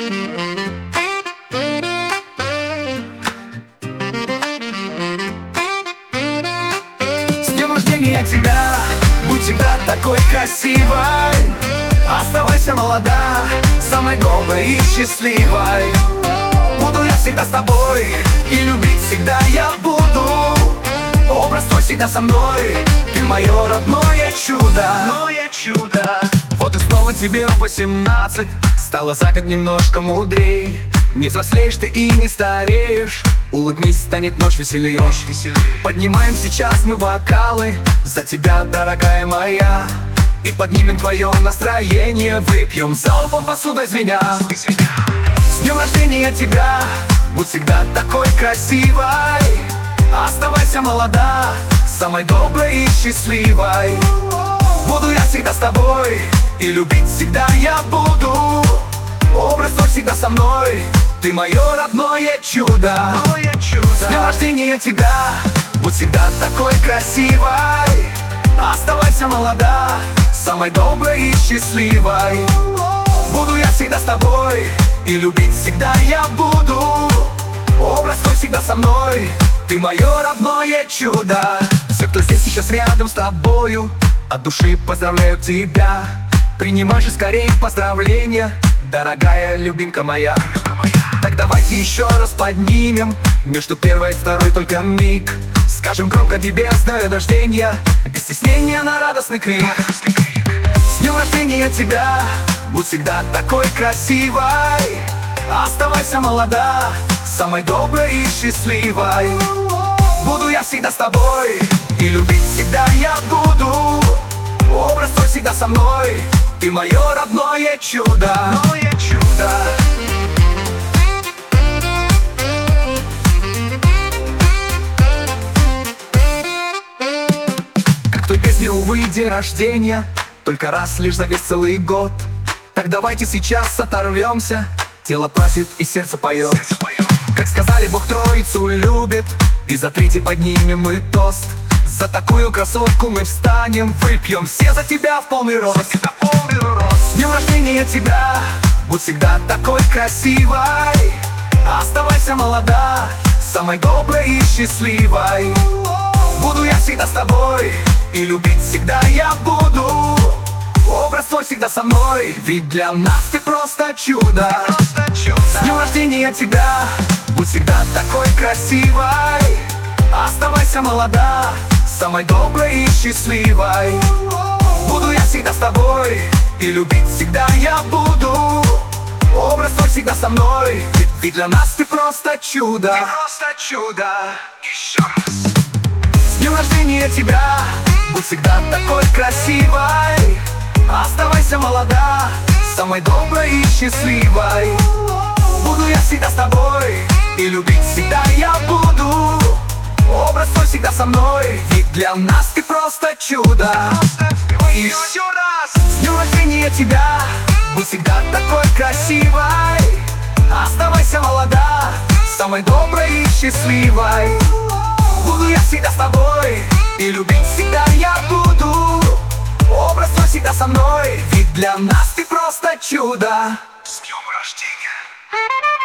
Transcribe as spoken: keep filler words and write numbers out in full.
С днем рождения тебя, будь всегда такой красивой. Оставайся молода, самой доброй и счастливой. Буду я всегда с тобой, и любить всегда я буду. Образ твой всегда со мной, ты мое родное чудо. Родное чудо. Вот и снова тебе восемнадцать, стала за год немножко мудрей. Не взрослеешь ты и не стареешь, улыбнись, станет ночь веселее. Поднимаем сейчас мы бокалы за тебя, дорогая моя, и поднимем твое настроение, выпьем залпом посудой звеня. С днем рождения тебя, будь всегда такой красивой. Оставайся молода, самой доброй и счастливой. Буду я всегда с тобой, и любить всегда я буду. Образ твой всегда со мной, ты мое родное чудо. С днем рождения тебя, будь всегда такой красивой. Оставайся молода, самой доброй и счастливой. Буду я всегда с тобой, и любить всегда я буду. Образ твой всегда со мной, ты мое родное чудо. Все, кто здесь сейчас рядом с тобою, от души поздравляю тебя. Принимай же скорее поздравления, дорогая любимка моя. Так давайте еще раз поднимем между первой и второй только миг. Скажем громко тебе с днем рождения, без стеснения на радостный крик. С днем рождения тебя, будь всегда такой красивой. Оставайся молода, самой доброй и счастливой. Буду я всегда с тобой, и любить всегда я буду. Образ твой всегда со мной, ты мое родное чудо. Родное чудо. Как в той песне, увы, день рождения только раз лишь за весь целый год. Так давайте сейчас оторвемся, тело просит и сердце поет. Как сказали, Бог Троицу любит, и за третий поднимем мы тост. За такую красотку мы встанем, выпьем все за тебя в полный рост. С днем рождения тебя, будь всегда такой красивой. Оставайся молода, самой доброй и счастливой. Буду я всегда с тобой, и любить всегда я буду. Образ твой всегда со мной, ведь для нас ты просто чудо. Просто чудо. С днем рождения тебя, будь всегда такой красивой. Оставайся молода, самой доброй и счастливой. Буду я всегда с тобой, и любить всегда я буду. Образ твой всегда со мной, ведь, ведь для нас ты просто чудо. Ты просто чудо. Еще раз. С днем рождения тебя, будь всегда такой красивой. Оставайся молода, самой доброй и счастливой. Буду я всегда с тобой, и любить всегда я буду. Образ твой всегда со мной, ведь для нас ты просто чудо. Еще раз. С днем рождения тебя, будь всегда такой красивой. Оставайся молода, самой доброй и счастливой. Буду я всегда с тобой, и любить всегда я буду. Образ твой всегда со мной, ведь для нас ты просто чудо. С днем рождения.